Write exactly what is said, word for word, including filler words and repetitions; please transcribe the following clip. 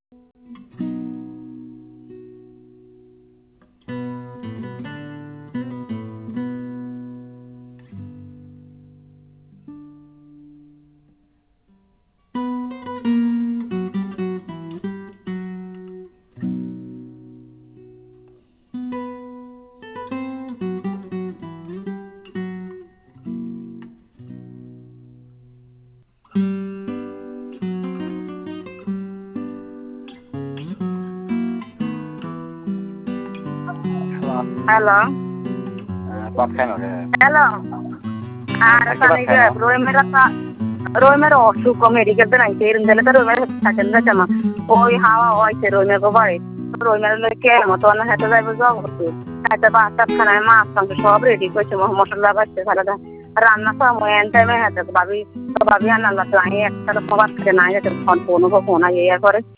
hello ভাত খাই না রে হ্যালো আর সানিগা রোমেরা রোমের অসুখ মেডিকেল নাই তেরুন দিলে তো রোমের থাকেন না জামা ওই হাওয়া হইছে রোমের গোবাই রোমের কে মত না হেতে যাইব যাও হেতে বাসা খানায় মাছ মাংস সব রেডি করেছে মশলা বাড়ছে সালাদা রান্না সময় এন টাইমে হেতে ভাবি ভাবি আনাল্লা তো আমি একটা সবার থেকে নাই যেতে ফোন ফোন ফোন ইয়ে করে